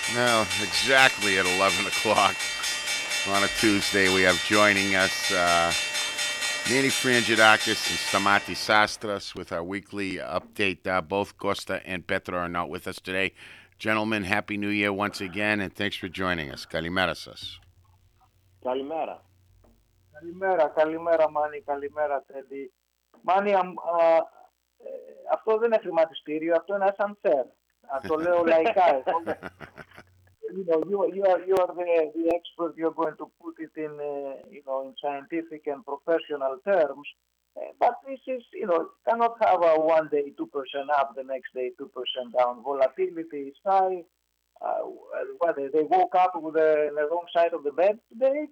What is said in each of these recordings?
Well, exactly at 11 o'clock on a Tuesday, we have joining us Manny Frangidakis and Stamati Sastras with our weekly update. Both Costa and Petra are not with us today. Gentlemen, Happy New Year once again, and thanks for joining us. Kalimerasas. Καλημέρα. Καλημέρα, καλημέρα Μάνι, καλημέρα Τέντι. Μάνι, αυτό δεν είναι χρηματιστήριο, αυτό είναι ένα unfair. Το λέω λαϊκά εγώ. You are the expert. You're going to put it in, in scientific and professional terms. But this is, cannot have a one day 2% up, the next day 2% down. Volatility is high. What they woke up with the wrong side of the bed today.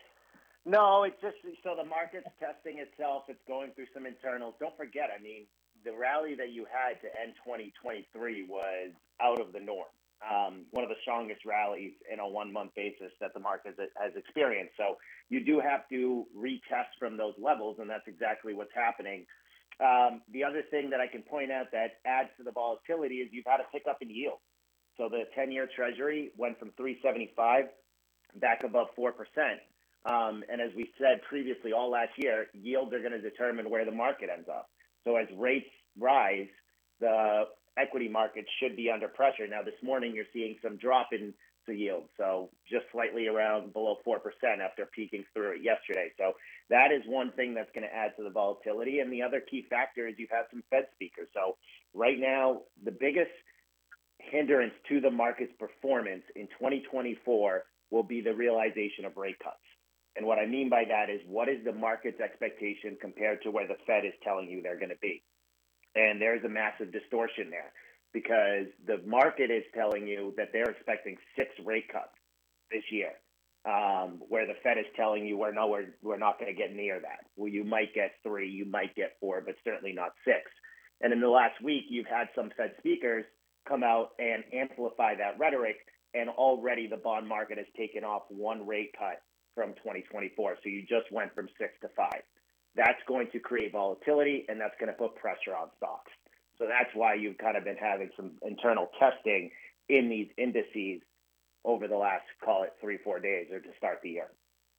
No, it's just so the market's testing itself. It's going through some internals. Don't forget, I mean, the rally that you had to end 2023 was out of the norm. One of the strongest rallies in a 1 month basis that the market has experienced. So you do have to retest from those levels, and that's exactly what's happening. The other thing that I can point out that adds to the volatility is you've had a pickup in yield. So the 10-year Treasury went from 375 back above 4%. And as we said previously, all last year, yields are going to determine where the market ends up. So as rates rise, the equity market should be under pressure. Now, this morning, you're seeing some drop in the yield, so just slightly around below 4% after peaking through it yesterday. So that is one thing that's going to add to the volatility. And the other key factor is you've had some Fed speakers. So right now, the biggest hindrance to the market's performance in 2024 will be the realization of rate cuts. And what I mean by that is what is the market's expectation compared to where the Fed is telling you they're going to be? And there's a massive distortion there because the market is telling you that they're expecting 6 rate cuts this year, where the Fed is telling you we're not going to get near that. Well, you might get 3, you might get 4, but certainly not 6. And in the last week, you've had some Fed speakers come out and amplify that rhetoric, and already the bond market has taken off 1 rate cut from 2024. So you just went from 6 to 5. That's going to create volatility, and that's going to put pressure on stocks. So that's why you've kind of been having some internal testing in these indices over the last, call it 3-4 days, or to start the year.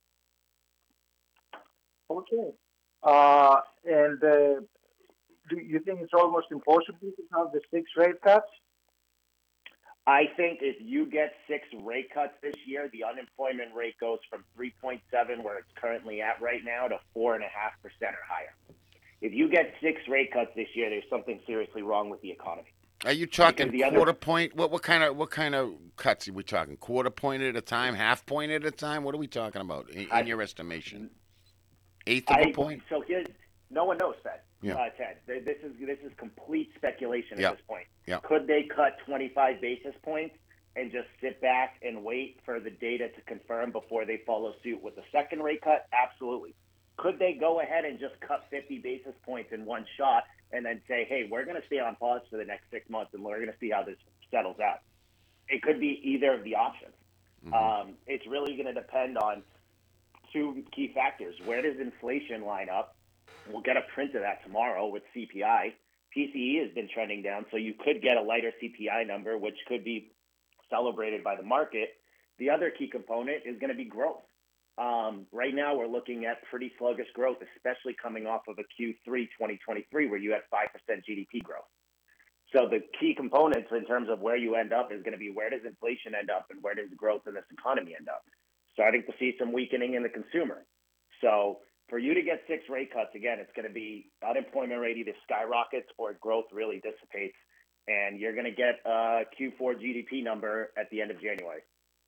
Okay. And do you think it's almost impossible to have the 6 rate cuts? I think if you get 6 rate cuts this year, the unemployment rate goes from 3.7, where it's currently at right now, to 4.5% or higher. If you get 6 rate cuts this year, there's something seriously wrong with the economy. Are you Because talking the other, quarter point? What kind of cuts are we talking? Quarter point at a time, half point at a time? What are we talking about in I, your estimation? Eighth of a I, point? so here's, no one knows, Fed, Yeah. Ted. This is complete speculation at Yeah. this point. Yeah. Could they cut 25 basis points and just sit back and wait for the data to confirm before they follow suit with the second rate cut? Absolutely. Could they go ahead and just cut 50 basis points in one shot and then say, hey, we're going to stay on pause for the next 6 months and we're going to see how this settles out? It could be either of the options. Mm-hmm. It's really going to depend on 2 key factors. Where does inflation line up? We'll get a print of that tomorrow with CPI. PCE has been trending down, so you could get a lighter CPI number, which could be celebrated by the market. The other key component is going to be growth. Right now, we're looking at pretty sluggish growth, especially coming off of a Q3 2023 where you had 5% GDP growth. So the key components in terms of where you end up is going to be where does inflation end up and where does growth in this economy end up? Starting to see some weakening in the consumer. So for you to get 6 rate cuts, again, it's going to be unemployment rate either skyrockets or growth really dissipates, and you're going to get a Q4 GDP number at the end of January.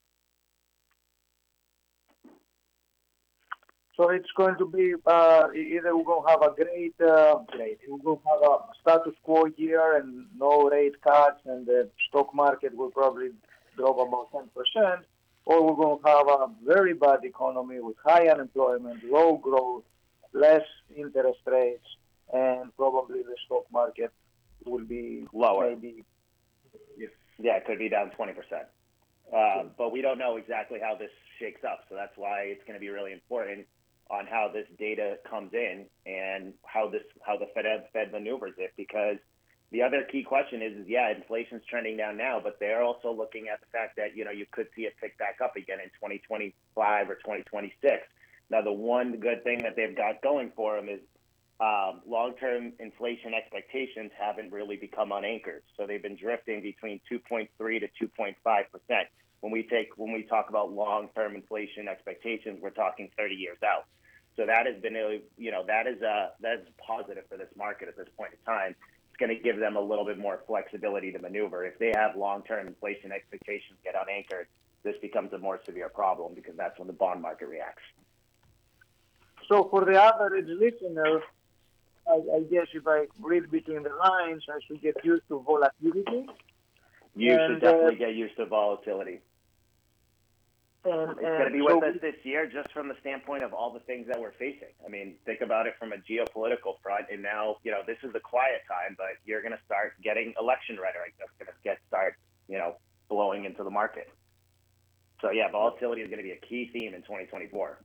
So it's going to be either we're going to have a we're going to have a status quo year and no rate cuts, and the stock market will probably drop about 10%, or we're going to have a very bad economy with high unemployment, low growth, less interest rates, and probably the stock market will be Lower. maybe. Yes. Yeah, it could be down 20%. But we don't know exactly how this shakes up. So that's why it's going to be really important on how this data comes in and how the Fed maneuvers it, because the other key question is yeah, inflation's trending down now, but they're also looking at the fact that you could see it pick back up again in 2025 or 2026. Now, the one good thing that they've got going for them is long-term inflation expectations haven't really become unanchored, so they've been drifting between 2.3 to 2.5%. When we talk about long-term inflation expectations, we're talking 30 years out. So that has been that's positive for this market at this point in time. It's going to give them a little bit more flexibility to maneuver. If they have long-term inflation expectations get unanchored, this becomes a more severe problem because that's when the bond market reacts. So for the average listener, I guess if I read between the lines, I should get used to volatility. You should definitely get used to volatility. It's going to be with us this year just from the standpoint of all the things that we're facing. I mean, think about it from a geopolitical front. And now, this is the quiet time, but you're going to start getting election rhetoric that's going to start blowing into the market. So, yeah, volatility is going to be a key theme in 2024.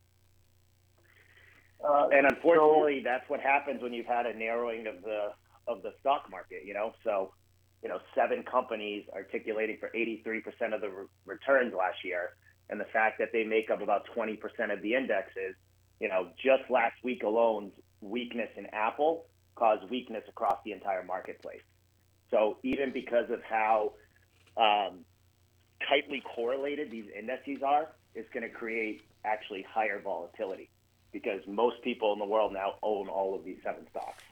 And unfortunately, that's what happens when you've had a narrowing of the stock market, So, 7 companies articulating for 83% of the returns last year. And the fact that they make up about 20% of the indexes, just last week alone, weakness in Apple caused weakness across the entire marketplace. So even because of how tightly correlated these indices are, it's going to create actually higher volatility because most people in the world now own all of these 7 stocks.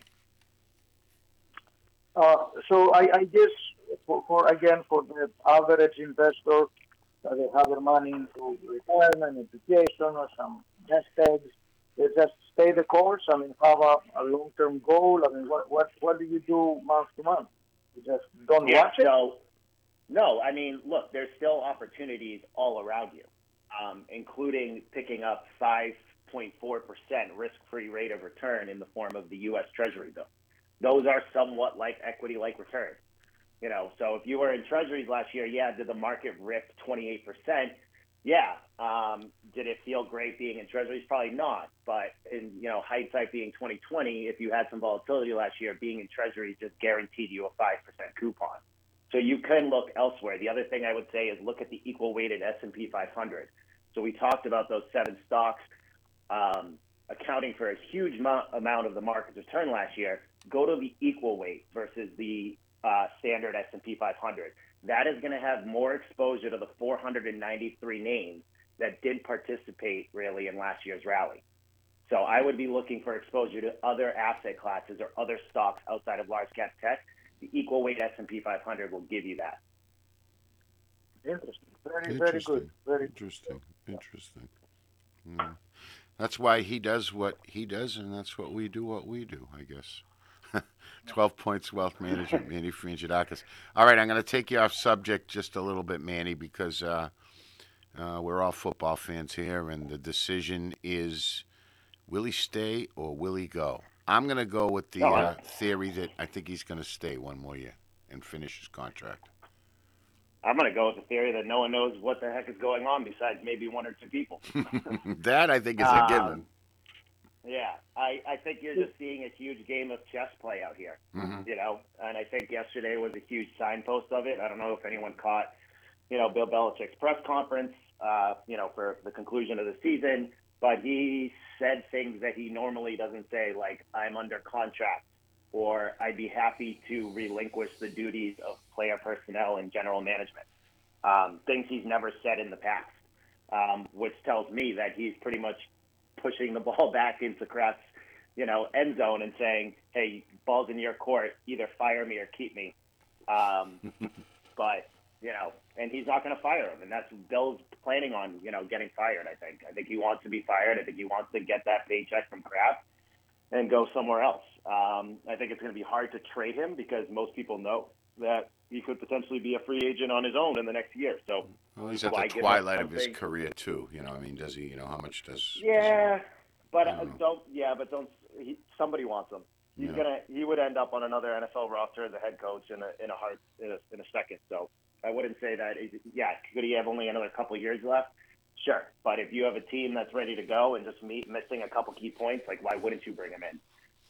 So I guess for the average investor, they have their money into retirement, education, or some nest eggs. They just stay the course. I mean, have a long-term goal. I mean, what do you do month to month? You just don't watch it? No, I mean, look, there's still opportunities all around you, including picking up 5.4% risk-free rate of return in the form of the U.S. Treasury bill. Those are somewhat like equity-like returns. So if you were in treasuries last year, yeah, did the market rip 28%? Yeah. Did it feel great being in treasuries? Probably not. But in hindsight being 2020, if you had some volatility last year, being in treasuries just guaranteed you a 5% coupon. So you can look elsewhere. The other thing I would say is look at the equal weighted S&P 500. So we talked about those 7 stocks accounting for a huge amount of the market's return last year. Go to the equal weight versus the standard S&P 500. That is going to have more exposure to the 493 names that did participate really in last year's rally. So I would be looking for exposure to other asset classes or other stocks outside of large cap tech. The equal weight S&P 500 will give you that. Interesting. Very good. Very interesting. That's why he does what he does, and that's what we do, I guess. 12 Points Wealth Management, Manny Frangidakis. All right, I'm going to take you off subject just a little bit, Manny, because we're all football fans here, and the decision is will he stay or will he go? I'm going to go with the theory that I think he's going to stay one more year and finish his contract. I'm going to go with the theory that no one knows what the heck is going on besides maybe 1 or 2 people. That, I think, is a given. Yeah, I think you're just seeing a huge game of chess play out here, and I think yesterday was a huge signpost of it. I don't know if anyone caught, Bill Belichick's press conference, for the conclusion of the season, but he said things that he normally doesn't say, like, I'm under contract, or I'd be happy to relinquish the duties of player personnel and general management, things he's never said in the past, which tells me that he's pretty much pushing the ball back into Kraft's, end zone and saying, hey, ball's in your court, either fire me or keep me. But, and he's not going to fire him. And that's Bill's planning on, getting fired, I think. I think he wants to be fired. I think he wants to get that paycheck from Kraft and go somewhere else. I think it's going to be hard to trade him because most people know that he could potentially be a free agent on his own in the next year. So he's at the twilight of his career too. Does he? How much does? Yeah, but somebody wants him. He would end up on another NFL roster as a head coach in a second. So I wouldn't say that. Yeah, could he have only another couple of years left? Sure, but if you have a team that's ready to go and just missing a couple key points, like why wouldn't you bring him in?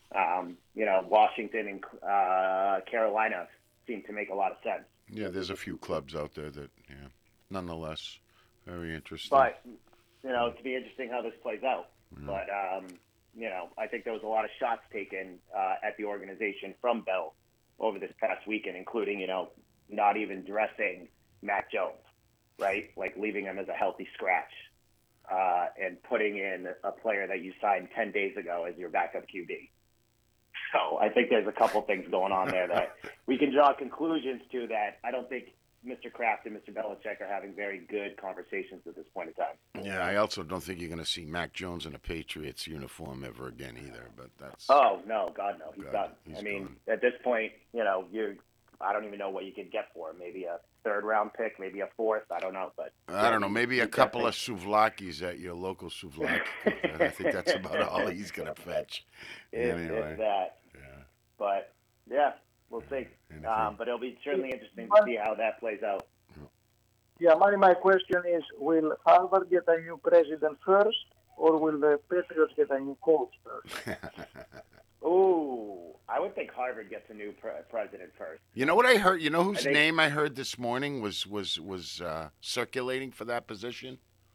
Washington and Carolina seem to make a lot of sense. Yeah, there's a few clubs out there that, yeah, nonetheless, very interesting. But to be interesting how this plays out. But I think there was a lot of shots taken at the organization from Bell over this past weekend, including not even dressing Mac Jones, right? Like leaving him as a healthy scratch and putting in a player that you signed 10 days ago as your backup QB. So I think there's a couple things going on there that we can draw conclusions to that I don't think Mr. Kraft and Mr. Belichick are having very good conversations at this point in time. Yeah, I also don't think you're going to see Mac Jones in a Patriots uniform ever again either. But that's Oh no, God no, he's God, done. he's I mean, gone. at this point, I don't even know what you could get for him. Maybe a third-round pick, maybe a fourth. I don't know, but I don't know, maybe a he's couple of definitely- souvlaki's at your local souvlaki. I think that's about all he's going to fetch. Anyway, if that. yeah. But yeah, we'll see. Anything? But it'll be certainly interesting to see how that plays out. Yeah, Manny, my question is, will Harvard get a new president first, or will the Patriots get a new coach first? Ooh, I would think Harvard gets a new president first. You know what I heard? You know whose think- name I heard this morning was circulating for that position?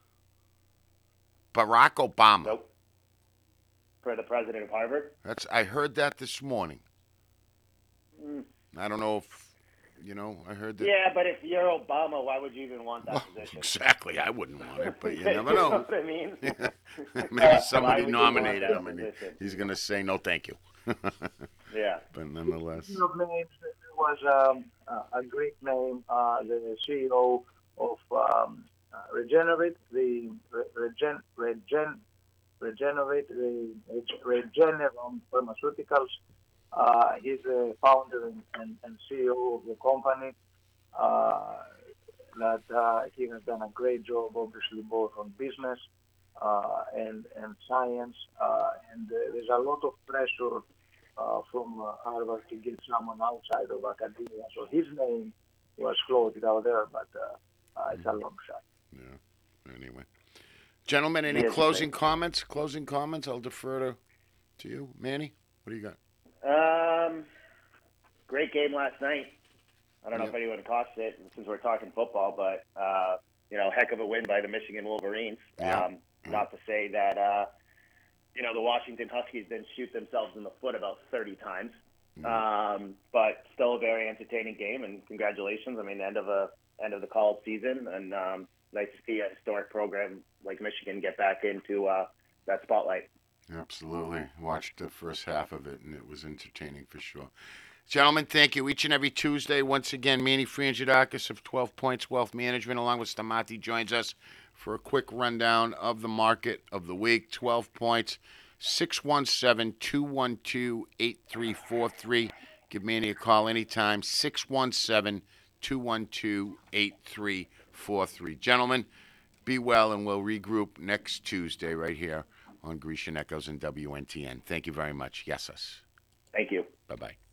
Barack Obama. Nope. For the president of Harvard? I heard that this morning. Mm. I don't know if I heard that. Yeah, but if you're Obama, why would you even want that Well, position? exactly. I wouldn't want it, but you never You know. what I mean? Maybe somebody would you want nominated that him and position? he's going to say no, thank you. Yeah. But nonetheless, Speaking of names, there was a Greek name, the CEO of Regenerate, Regeneron Pharmaceuticals. He's the founder and CEO of the company. He has done a great job, obviously, both on business and science. And there's a lot of pressure from Harvard to get someone outside of academia. So his name was floated out there, but it's a long shot. yeah. Anyway, gentlemen, any Yeah, closing comments? Closing comments. I'll defer to you, Manny. What do you got? Great game last night. I don't know Yep. if anyone caught it since we're talking football, but heck of a win by the Michigan Wolverines. Yeah. Not to say that the Washington Huskies didn't shoot themselves in the foot about 30 times, but still a very entertaining game. And congratulations! I mean, end of the college season, and nice to see a historic program like Michigan get back into that spotlight. Absolutely. Watched the first half of it, and it was entertaining for sure. Gentlemen, thank you. Each and every Tuesday, once again, Manny Frangidakis of 12 Points Wealth Management, along with Stamati, joins us for a quick rundown of the market of the week. 12 points, 617-212-8343. Give Manny a call anytime, 617-212-8343. Gentlemen, be well, and we'll regroup next Tuesday right here on Grecian Echoes and WNTN. Thank you very much. Yes, us. Thank you. Bye-bye.